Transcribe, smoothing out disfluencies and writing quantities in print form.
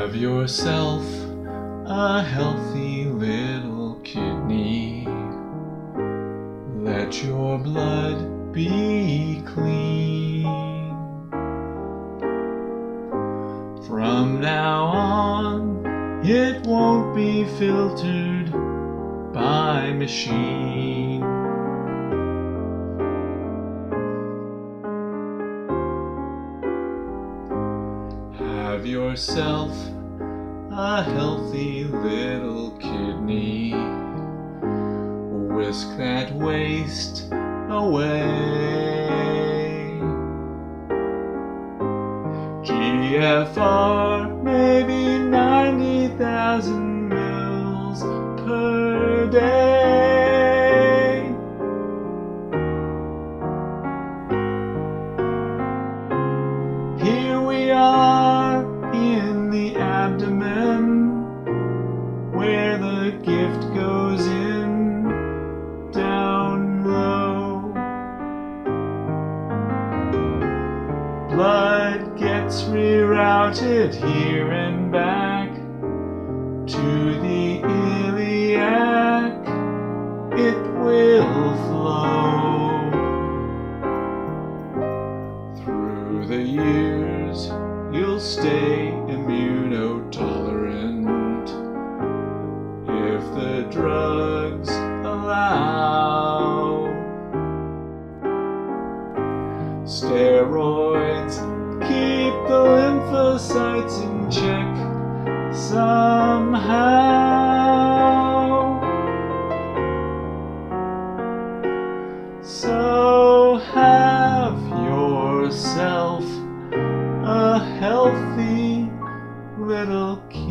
Have yourself a healthy little kidney. Let your blood be clean. From now on, it won't be filtered by machine. Have yourself a healthy little kidney. Whisk that waste away. GFR maybe 90,000 mils per day. Here we are in the abdomen, where the gift goes in down low. Blood gets rerouted here and back to the iliac. It will flow. Through the years, you'll stay immunotolerant if the drugs allow. Steroids keep the lymphocytes in check somehow. So have yourself a healthy little kid.